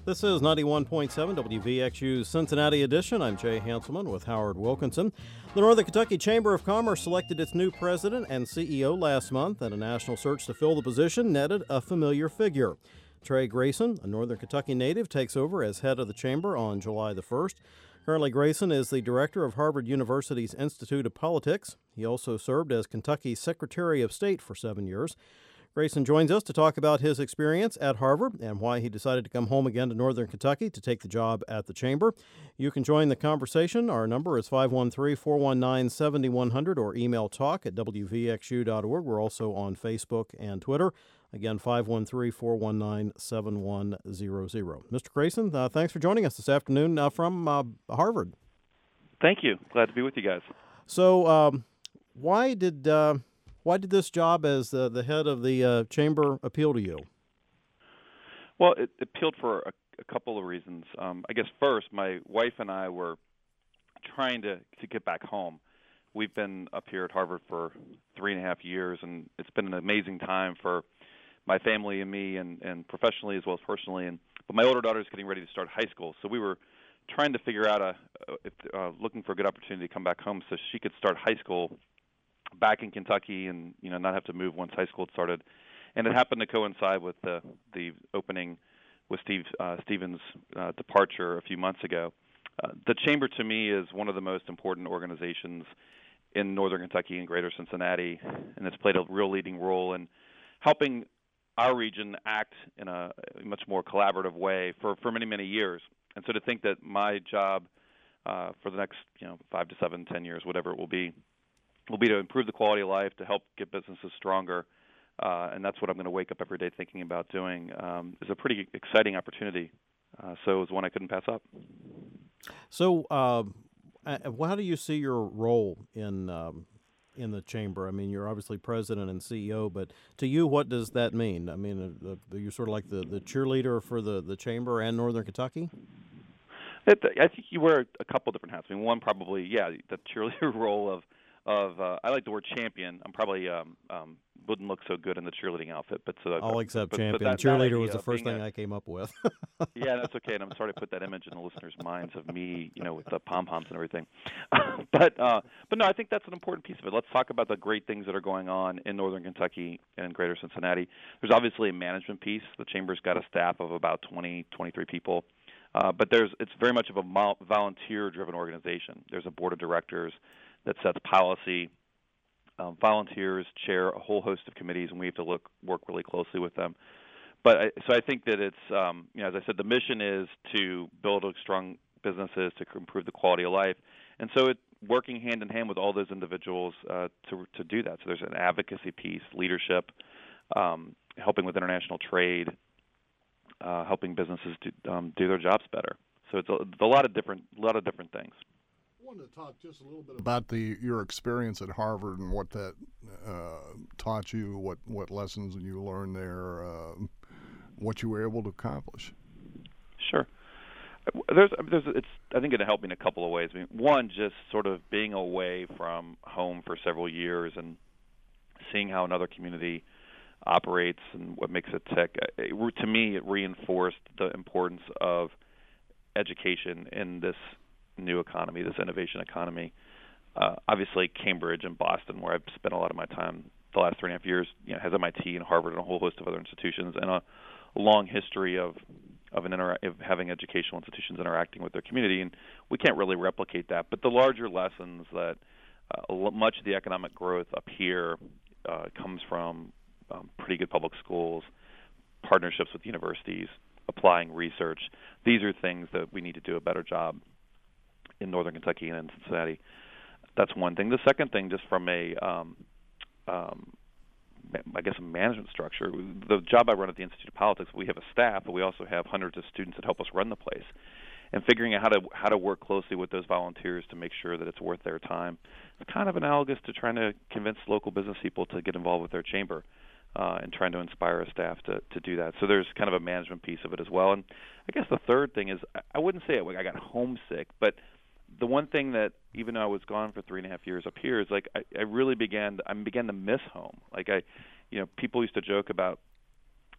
This is 91.7 WVXU's Cincinnati edition. I'm Jay Hanselman with Howard Wilkinson. The Northern Kentucky Chamber of Commerce selected its new president and CEO last month, and a national search to fill the position netted a familiar figure. Trey Grayson, a Northern Kentucky native, takes over as head of the chamber on July the 1st. Currently, Grayson is the director of Harvard University's Institute of Politics. He also served as Kentucky's Secretary of State for 7 years. Grayson joins us to talk about his experience at Harvard and why he decided to come home again to Northern Kentucky to take the job at the Chamber. You can join the conversation. Our number is 513-419-7100 or email talk@wvxu.org. We're also on Facebook and Twitter. Again, 513-419-7100. Mr. Grayson, thanks for joining us this afternoon from Harvard. Thank you. Glad to be with you guys. So why did this job as the head of the chamber appeal to you? Well, it appealed for a couple of reasons. I guess first, my wife and I were trying to get back home. We've been up here at Harvard for 3.5 years, and it's been an amazing time for my family and me, and professionally as well as personally. But my older daughter is getting ready to start high school, so we were trying to figure out looking for a good opportunity to come back home so she could start high school back in Kentucky and not have to move once high school had started. And it happened to coincide with the opening with Stevens' departure a few months ago. The Chamber to me is one of the most important organizations in Northern Kentucky and Greater Cincinnati, and it's played a real leading role in helping our region act in a much more collaborative way for many, many years. And so to think that my job for the next 5 to 7, 10 years, whatever it will be to improve the quality of life, to help get businesses stronger, and that's what I'm going to wake up every day thinking about doing, is a pretty exciting opportunity. So it was one I couldn't pass up. So how do you see your role in the chamber? I mean, you're obviously president and CEO, but to you, what does that mean? I mean, are you sort of like the cheerleader for the chamber and Northern Kentucky? I think you wear a couple different hats. I mean, one probably, the cheerleader role of I like the word champion. I'm probably wouldn't look so good in the cheerleading outfit, but I'll accept champion. Cheerleader was the first thing I came up with. Yeah, that's okay, and I'm sorry to put that image in the listeners' minds of me, with the pom poms and everything. But no, I think that's an important piece of it. Let's talk about the great things that are going on in Northern Kentucky and Greater Cincinnati. There's obviously a management piece. The Chamber's got a staff of about 20, 23 people. But it's very much of a volunteer-driven organization. There's a board of directors that sets policy. Volunteers chair a whole host of committees, and we have to work really closely with them. But so I think that it's, as I said, the mission is to build strong businesses to improve the quality of life, and so it's working hand in hand with all those individuals to do that. So there's an advocacy piece, leadership, helping with international trade, helping businesses do their jobs better. So it's a lot of different things. I wanted to talk just a little bit about your experience at Harvard and what that taught you, what lessons you learned there, what you were able to accomplish. Sure. I think it helped me in a couple of ways. I mean, one, just sort of being away from home for several years and seeing how another community operates and what makes it tick. To me, it reinforced the importance of education in this new economy, this innovation economy. Obviously, Cambridge and Boston, where I've spent a lot of my time the last 3.5 years, has MIT and Harvard and a whole host of other institutions, and a long history of having educational institutions interacting with their community, and we can't really replicate that. But the larger lessons that much of the economic growth up here comes from pretty good public schools, partnerships with universities, applying research. These are things that we need to do a better job in Northern Kentucky and in Cincinnati. That's one thing. The second thing, just from a management structure, the job I run at the Institute of Politics, we have a staff, but we also have hundreds of students that help us run the place. And figuring out how to work closely with those volunteers to make sure that it's worth their time. It's kind of analogous to trying to convince local business people to get involved with their chamber. And trying to inspire a staff to do that. So there's kind of a management piece of it as well. And I guess the third thing is, I wouldn't say I got homesick, but the one thing that, even though I was gone for 3.5 years up here, is like I really began to miss home. Like people used to joke about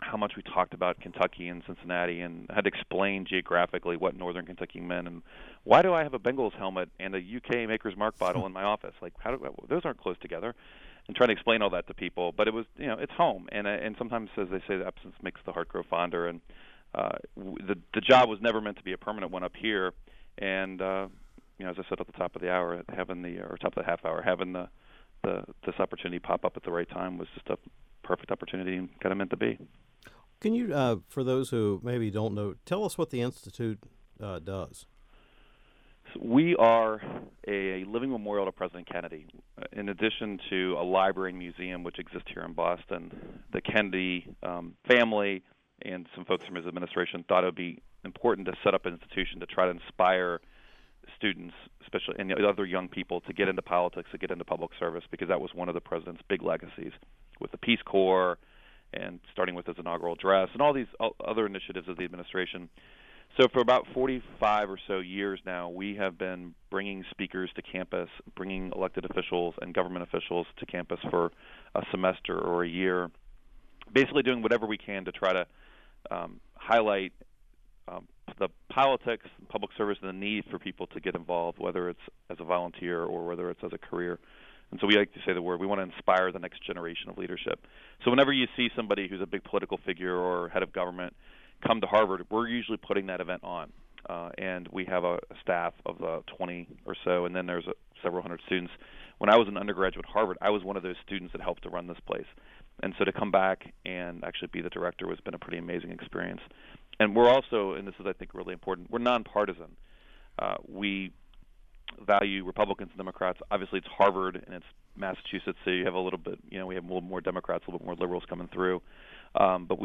how much we talked about Kentucky and Cincinnati, and had to explain geographically what Northern Kentucky meant, and why do I have a Bengals helmet and a UK Maker's Mark bottle in my office? Like, those aren't close together? And trying to explain all that to people, but it was, it's home, and sometimes, as they say, the absence makes the heart grow fonder. And the job was never meant to be a permanent one up here, and as I said at the top of the hour, top of the half hour, having this opportunity pop up at the right time was just a perfect opportunity and kind of meant to be. Can you, for those who maybe don't know, tell us what the Institute does? So we are a living memorial to President Kennedy. In addition to a library and museum which exists here in Boston, the Kennedy family and some folks from his administration thought it would be important to set up an institution to try to inspire students, especially and other young people, to get into politics, to get into public service, because that was one of the president's big legacies with the Peace Corps and starting with his inaugural address and all these other initiatives of the administration. So for about 45 or so years now, we have been bringing speakers to campus, bringing elected officials and government officials to campus for a semester or a year, basically doing whatever we can to try to highlight the politics, public service, and the need for people to get involved, whether it's as a volunteer or whether it's as a career. And so we like to say the word, we want to inspire the next generation of leadership. So whenever you see somebody who's a big political figure or head of government come to Harvard, we're usually putting that event on. And we have a staff of 20 or so, and then there's several hundred students. When I was an undergraduate at Harvard, I was one of those students that helped to run this place. And so to come back and actually be the director has been a pretty amazing experience. And we're also, and this is I think really important, we're nonpartisan. We value Republicans and Democrats. Obviously it's Harvard and it's Massachusetts, so you have a little bit, we have a little more Democrats, a little bit more liberals coming through. But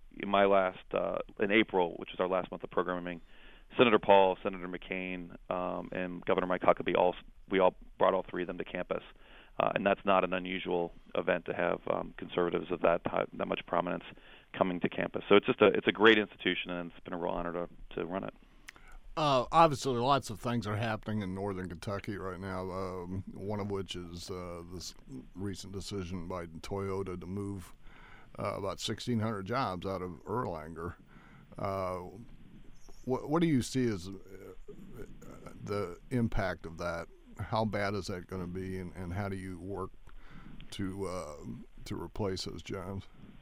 in April, which is our last month of programming, Senator Paul, Senator McCain, and Governor Mike Huckabee, we all brought all three of them to campus. And that's not an unusual event to have conservatives of that much prominence coming to campus. So it's a great institution, and it's been a real honor to run it. Obviously, lots of things are happening in Northern Kentucky right now, one of which is this recent decision by Toyota to move about 1,600 jobs out of Erlanger. What do you see as the impact of that? How bad is that going to be, and how do you work to replace those jobs?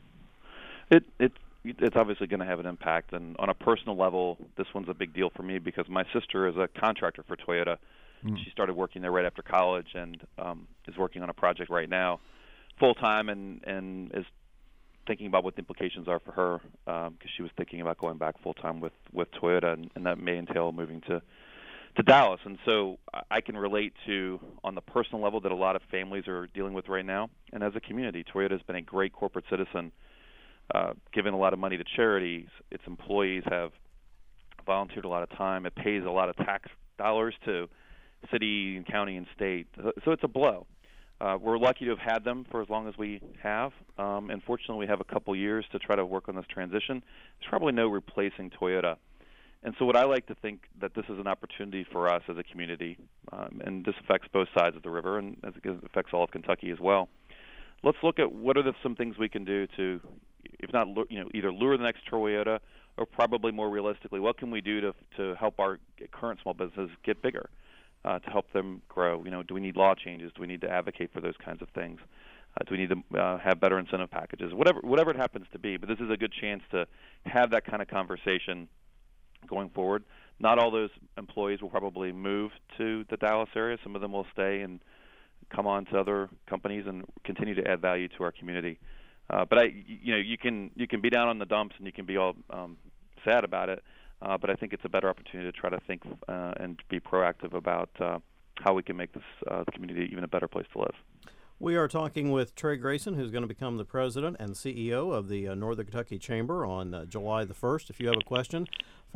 It's obviously going to have an impact, and on a personal level, this one's a big deal for me because my sister is a contractor for Toyota. She started working there right after college and is working on a project right now full time, and is thinking about what the implications are for her because she was thinking about going back full time with Toyota, and that may entail moving to Dallas. And so I can relate to, on the personal level, that a lot of families are dealing with right now. And as a community, Toyota has been a great corporate citizen, given a lot of money to charities. Its employees have volunteered a lot of time. It pays a lot of tax dollars to city and county and state. So it's a blow. We're lucky to have had them for as long as we have. And fortunately, we have a couple years to try to work on this transition. There's probably no replacing Toyota. And so what I like to think that this is an opportunity for us as a community, and this affects both sides of the river, and as it affects all of Kentucky as well. Let's look at what are some things we can do to, if not, either lure the next Toyota, or probably more realistically, what can we do to help our current small businesses get bigger, to help them grow? Do we need law changes? Do we need to advocate for those kinds of things? Do we need to have better incentive packages? Whatever it happens to be. But this is a good chance to have that kind of conversation going forward. Not all those employees will probably move to the Dallas area. Some of them will stay and come on to other companies and continue to add value to our community. But you can be down on the dumps and you can be all sad about it. But I think it's a better opportunity to try to think and be proactive about how we can make this community even a better place to live. We are talking with Trey Grayson, who's going to become the president and CEO of the Northern Kentucky Chamber on July the 1st. If you have a question,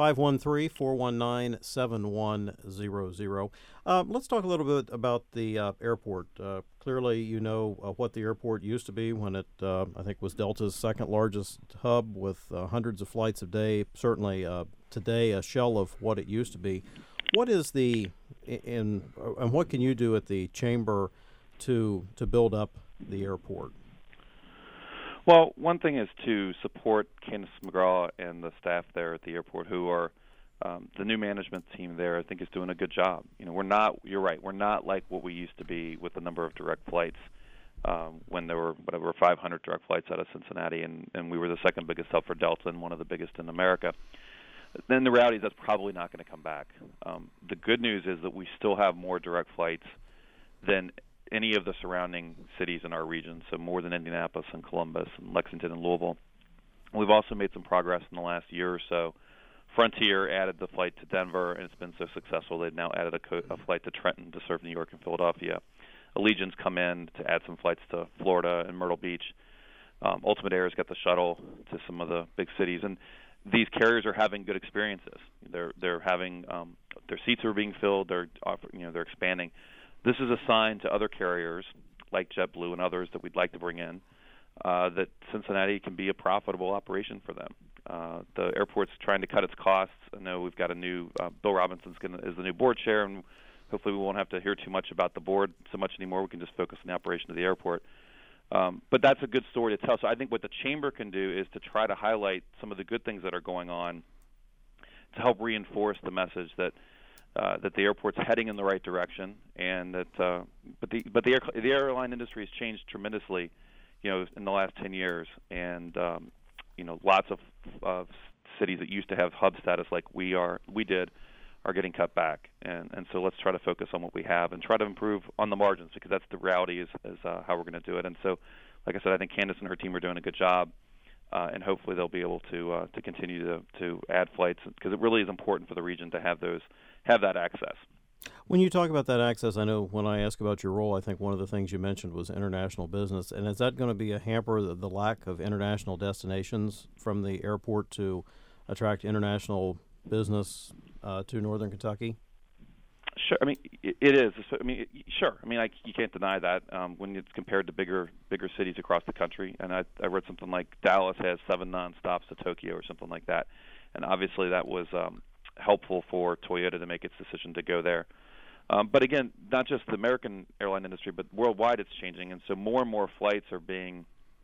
513-419-7100. Let's talk a little bit about the airport. Clearly, you know what the airport used to be when it, I think, was Delta's second largest hub with hundreds of flights a day. Certainly today a shell of what it used to be. What is and what can you do at the Chamber to build up the airport? Well, one thing is to support Candace McGraw and the staff there at the airport, who are the new management team there. I think is doing a good job. We're not. You're right. We're not like what we used to be with the number of direct flights when there were 500 direct flights out of Cincinnati, and we were the second biggest hub for Delta and one of the biggest in America. Then the reality is that's probably not going to come back. The good news is that we still have more direct flights than any of the surrounding cities in our region, so more than Indianapolis and Columbus and Lexington and Louisville. We've also made some progress in the last year or so. Frontier added the flight to Denver, and it's been so successful they've now added a flight to Trenton to serve New York and Philadelphia. Allegiant's come in to add some flights to Florida and Myrtle Beach. Ultimate Air's got the shuttle to some of the big cities, and these carriers are having good experiences. They're having their seats are being filled. They're expanding. This is a sign to other carriers like JetBlue and others that we'd like to bring in that Cincinnati can be a profitable operation for them. The airport's trying to cut its costs. I know we've got a new Bill Robinson's is the new board chair, and hopefully we won't have to hear too much about the board so much anymore. We can just focus on the operation of the airport. But that's a good story to tell. So I think what the chamber can do is to try to highlight some of the good things that are going on to help reinforce the message that the airport's heading in the right direction, and that the airline industry has changed tremendously, in the last 10 years, and lots of cities that used to have hub status like we did are getting cut back, and so let's try to focus on what we have and try to improve on the margins, because that's the reality is how we're going to do it. And so, like I said, I think Candace and her team are doing a good job, and hopefully they'll be able to continue to add flights, because it really is important for the region to have that access. When you talk about that access, I know when I ask about your role, I think one of the things you mentioned was international business. And is that going to be a hamper, the lack of international destinations from the airport to attract international business to Northern Kentucky? Sure. I mean, it is. I mean, sure. I mean, you can't deny that when it's compared to bigger cities across the country. And I read something like Dallas has 7 nonstops to Tokyo or something like that. And obviously that was helpful for Toyota to make its decision to go there. But again, not just the American airline industry, but worldwide it's changing. And so more and more flights are being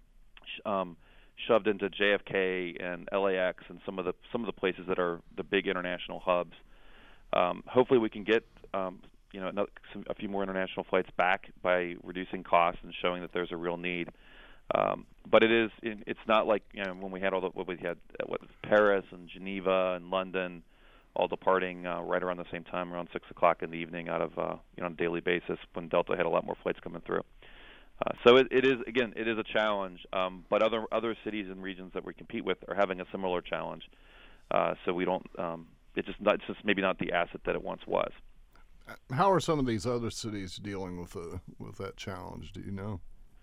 shoved into JFK and LAX and some of the places that are the big international hubs. Hopefully we can get a few more international flights back by reducing costs and showing that there's a real need. But it's not like when we had Paris and Geneva and London all departing right around the same time, around 6 o'clock in the evening, out of on a daily basis, when Delta had a lot more flights coming through. So it is a challenge. But other cities and regions that we compete with are having a similar challenge. So we don't. It's just maybe not the asset that it once was. How are some of these other cities dealing with that challenge? Do you know?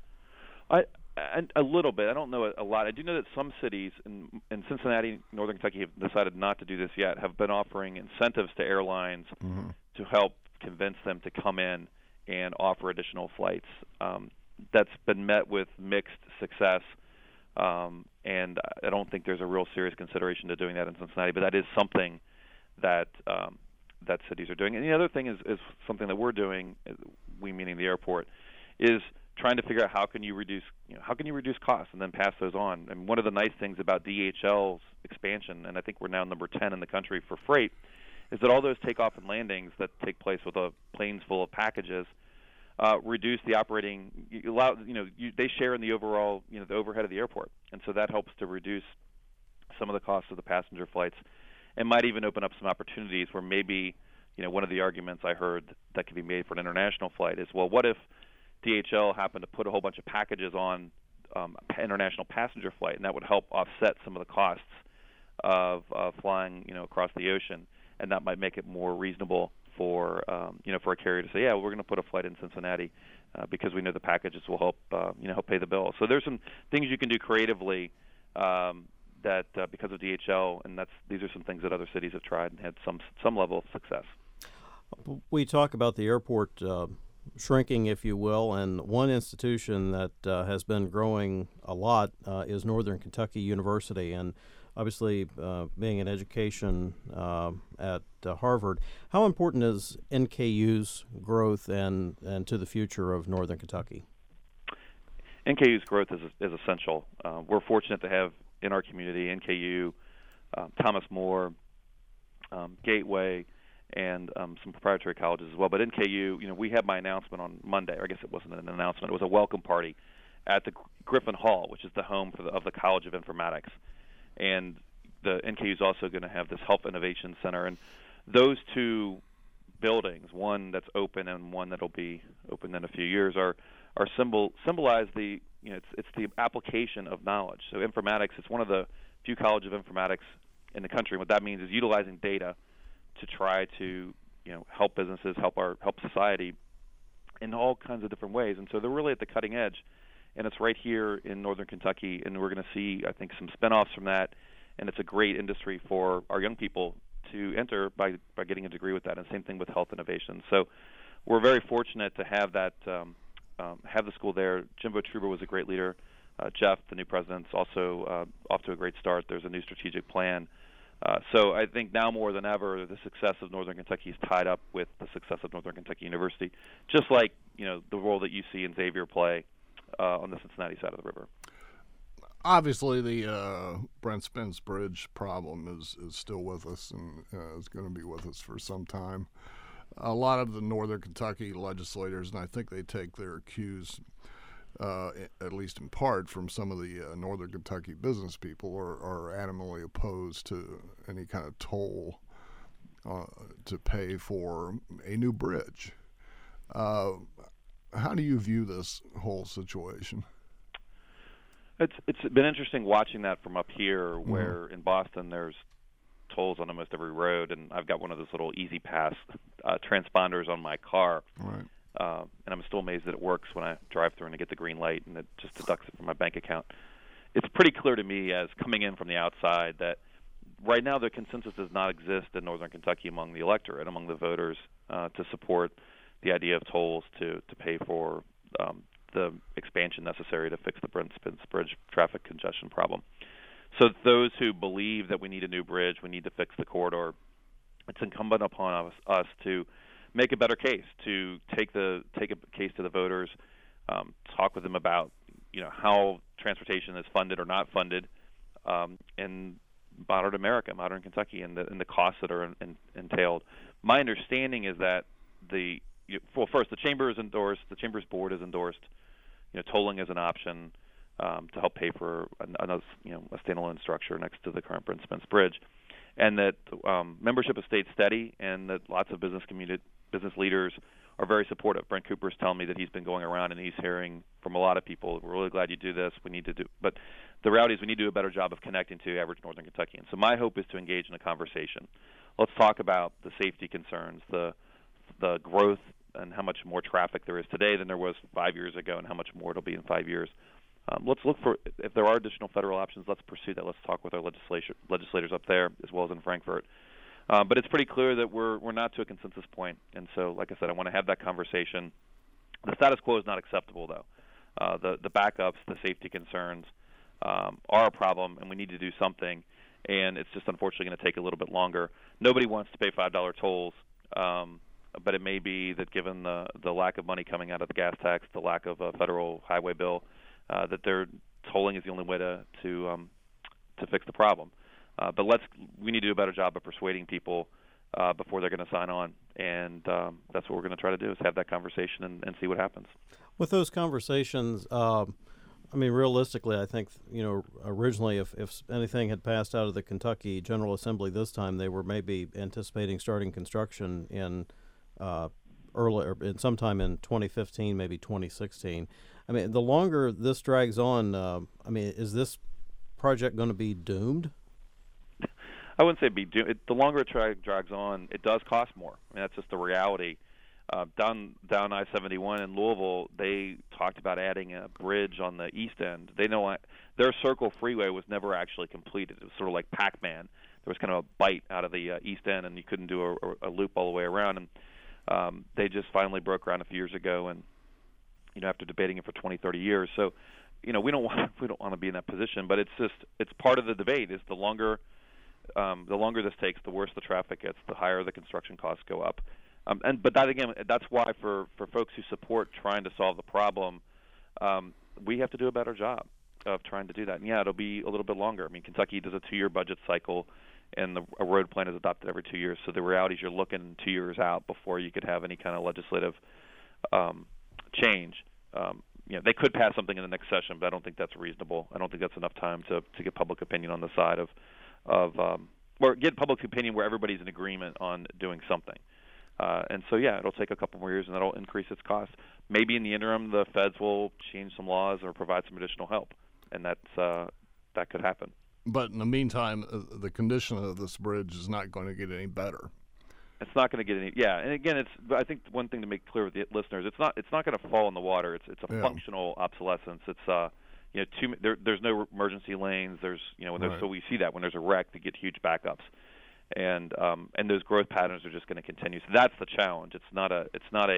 A little bit. I don't know a lot. I do know that some cities in Cincinnati, Northern Kentucky, have decided not to do this yet, have been offering incentives to airlines to help convince them to come in and offer additional flights. That's been met with mixed success, and I don't think there's a real serious consideration to doing that in Cincinnati, but that is something that cities are doing. And the other thing is something that we're doing, we meaning the airport, is trying to figure out how can you reduce costs and then pass those on. And one of the nice things about DHL's expansion, and I think we're now number 10 in the country for freight, is that all those takeoff and landings that take place with planes full of packages reduce the operating. They share in the overall the overhead of the airport, and so that helps to reduce some of the costs of the passenger flights, and might even open up some opportunities where maybe one of the arguments I heard that could be made for an international flight is, well, what if DHL happened to put a whole bunch of packages on international passenger flight, and that would help offset some of the costs of flying across the ocean, and that might make it more reasonable for a carrier to say, yeah, we're going to put a flight in Cincinnati because we know the packages will help pay the bill. So there's some things you can do creatively that because of DHL, and these are some things that other cities have tried and had some level of success. We talk about the airport shrinking, if you will, and one institution that has been growing a lot is Northern Kentucky University, and obviously being in education at Harvard. How important is NKU's growth and to the future of Northern Kentucky? NKU's growth is essential. We're fortunate to have in our community NKU, Thomas More, Gateway, and some proprietary colleges as well. But NKU, we had my announcement on Monday, or I guess it wasn't an announcement, it was a welcome party at the Griffin Hall, which is the home of the College of Informatics. And the NKU is also going to have this Health Innovation Center. And those two buildings, one that's open and one that'll be open in a few years, symbolize the it's the application of knowledge. So informatics, it's one of the few colleges of informatics in the country. What that means is utilizing data to try to help businesses, help society in all kinds of different ways. And so they're really at the cutting edge, and it's right here in Northern Kentucky. And we're going to see, I think, some spinoffs from that. And it's a great industry for our young people to enter by getting a degree with that. And same thing with health innovation. So we're very fortunate to have that, have the school there. Jimbo Truber was a great leader. Jeff, the new president, is also off to a great start. There's a new strategic plan. So I think now more than ever, the success of Northern Kentucky is tied up with the success of Northern Kentucky University, just like the role that UC and Xavier play on the Cincinnati side of the river. Obviously, the Brent Spence Bridge problem is still with us and is going to be with us for some time. A lot of the Northern Kentucky legislators, and I think they take their cues, at least in part, from some of the Northern Kentucky business people, are adamantly opposed to any kind of toll to pay for a new bridge. How do you view this whole situation? It's been interesting watching that from up here, where in Boston there's tolls on almost every road, and I've got one of those little Easy Pass transponders on my car. Right. And I'm still amazed that it works when I drive through and I get the green light and it just deducts it from my bank account. It's pretty clear to me, as coming in from the outside, that right now the consensus does not exist in Northern Kentucky among the electorate, among the voters, to support the idea of tolls to pay for the expansion necessary to fix the Brent Spence Bridge traffic congestion problem. So those who believe that we need a new bridge, we need to fix the corridor, it's incumbent upon us to make a better case, to take a case to the voters, talk with them about how transportation is funded or not funded in modern America, modern Kentucky, and the costs that are entailed. My understanding is that first, the Chamber's board has endorsed tolling as an option to help pay for another a standalone structure next to the current Brent Spence Bridge, and that membership has stayed steady, and that lots of business leaders are very supportive. Brent Cooper's telling me that he's been going around and he's hearing from a lot of people, we're really glad you do this. We need to do, but the reality is we need to do a better job of connecting to average Northern Kentuckians. So my hope is to engage in a conversation. Let's talk about the safety concerns, the growth, and how much more traffic there is today than there was 5 years ago, and how much more it'll be in 5 years. Let's look for, if there are additional federal options, let's pursue that. Let's talk with our legislators up there as well as in Frankfort. But it's pretty clear that we're not to a consensus point. And so, like I said, I want to have that conversation. The status quo is not acceptable, though. The backups, the safety concerns are a problem, and we need to do something. And it's just unfortunately going to take a little bit longer. Nobody wants to pay $5 tolls, but it may be that given the lack of money coming out of the gas tax, the lack of a federal highway bill, that tolling is the only way to fix the problem. But we need to do a better job of persuading people before they're going to sign on, and that's what we're going to try to do, is have that conversation and see what happens. With those conversations, realistically, I think originally if anything had passed out of the Kentucky General Assembly this time, they were maybe anticipating starting construction in sometime in 2015, maybe 2016. The longer this drags on, is this project going to be doomed? I wouldn't say be doomed. The longer it drags on, it does cost more. That's just the reality. Down I-71 in Louisville, they talked about adding a bridge on the east end. Their Circle Freeway was never actually completed. It was sort of like Pac-Man. There was kind of a bite out of the east end, and you couldn't do a loop all the way around. And they just finally broke ground a few years ago, and after debating it for 20, 30 years. So, we don't want to be in that position, but it's part of the debate. Is the longer this takes, the worse the traffic gets, the higher the construction costs go up. But that, again, that's why for folks who support trying to solve the problem, we have to do a better job of trying to do that. And yeah, it'll be a little bit longer. I mean, Kentucky does a 2-year budget cycle, and a road plan is adopted every 2 years. So the reality is you're looking 2 years out before you could have any kind of legislative change. They could pass something in the next session, but I don't think that's reasonable. I don't think that's enough time to get public opinion on the side or get public opinion where everybody's in agreement on doing something. And so, yeah, it'll take a couple more years, and that'll increase its cost. Maybe in the interim, the feds will change some laws or provide some additional help, and that could happen. But in the meantime, the condition of this bridge is not going to get any better. It's not going to get any. Yeah, and again, I think one thing to make clear with the listeners, it's not going to fall in the water. It's a functional obsolescence. It's there's no emergency lanes. So we see that when there's a wreck, they get huge backups, and those growth patterns are just going to continue. So that's the challenge. It's not a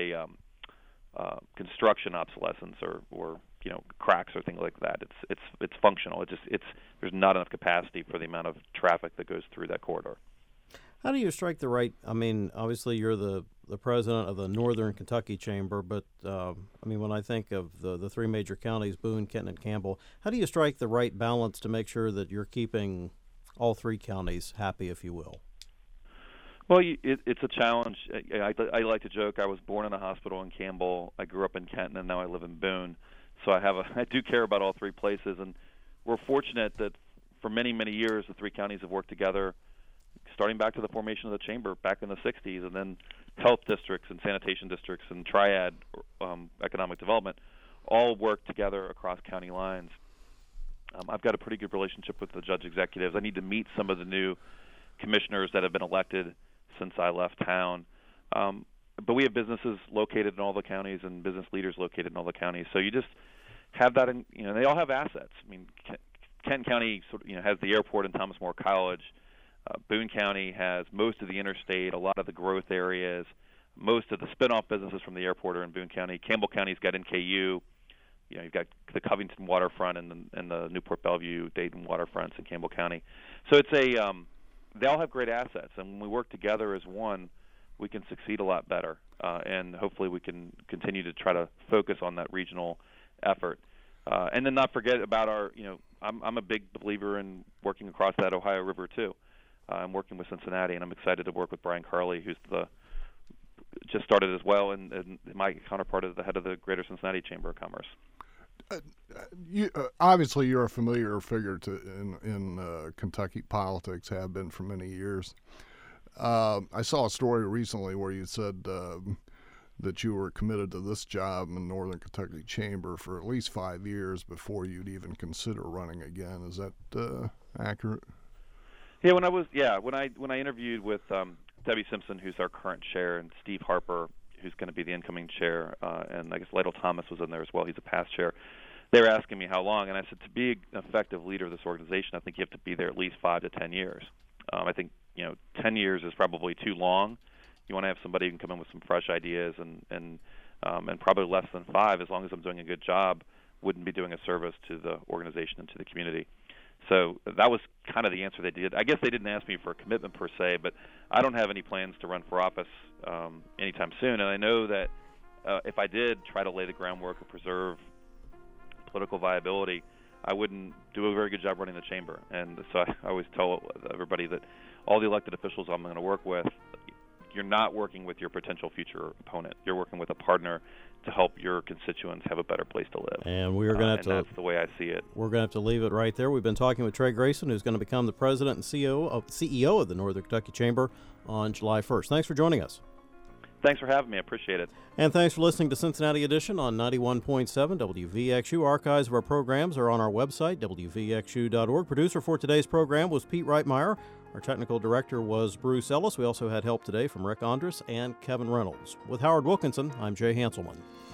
construction obsolescence or cracks or things like that. It's functional. There's not enough capacity for the amount of traffic that goes through that corridor. How do you strike the right? I mean, obviously you're the president of the Northern Kentucky Chamber, but when I think of the three major counties, Boone, Kenton, and Campbell, how do you strike the right balance to make sure that you're keeping all three counties happy, if you will? Well, it's a challenge. I like to joke. I was born in a hospital in Campbell. I grew up in Kenton, and now I live in Boone. So I do care about all three places, and we're fortunate that for many, many years the three counties have worked together, starting back to the formation of the chamber back in the 60s, and then health districts and sanitation districts and triad economic development all work together across county lines. I've got a pretty good relationship with the judge executives. I need to meet some of the new commissioners that have been elected since I left town. But we have businesses located in all the counties and business leaders located in all the counties. So you just have that, they all have assets. I mean, Kent County has the airport and Thomas More College. Boone County has most of the interstate, a lot of the growth areas, most of the spin-off businesses from the airport are in Boone County. Campbell County's got NKU. You've got the Covington waterfront and the Newport Bellevue, Dayton waterfronts in Campbell County. So it's they all have great assets, and when we work together as one, we can succeed a lot better, and hopefully we can continue to try to focus on that regional effort. And then not forget about I'm a big believer in working across that Ohio River too. I'm working with Cincinnati, and I'm excited to work with Brian Carley, who's just started as well, and my counterpart is the head of the Greater Cincinnati Chamber of Commerce. Obviously, you're a familiar figure in Kentucky politics, have been for many years. I saw a story recently where you said that you were committed to this job in Northern Kentucky Chamber for at least 5 years before you'd even consider running again. Is that accurate? Yeah, when I interviewed with Debbie Simpson, who's our current chair, and Steve Harper, who's going to be the incoming chair, and I guess Lytle Thomas was in there as well. He's a past chair. They were asking me how long, and I said to be an effective leader of this organization, I think you have to be there at least 5 to 10 years. I think 10 years is probably too long. You want to have somebody who can come in with some fresh ideas, and probably less than 5, as long as I'm doing a good job, wouldn't be doing a service to the organization and to the community. So that was kind of the answer they did. I guess they didn't ask me for a commitment per se, but I don't have any plans to run for office anytime soon. And I know that if I did try to lay the groundwork or preserve political viability, I wouldn't do a very good job running the chamber. And so I always tell everybody that all the elected officials I'm going to work with, you're not working with your potential future opponent. You're working with a partner to help your constituents have a better place to live. And we are going to have to. That's the way I see it. We're going to have to leave it right there. We've been talking with Trey Grayson, who's going to become the president and CEO of the Northern Kentucky Chamber on July 1st. Thanks for joining us. Thanks for having me. I appreciate it. And thanks for listening to Cincinnati Edition on 91.7 WVXU. Archives of our programs are on our website, WVXU.org. Producer for today's program was Pete Reitmeyer. Our technical director was Bruce Ellis. We also had help today from Rick Andrus and Kevin Reynolds. With Howard Wilkinson, I'm Jay Hanselman.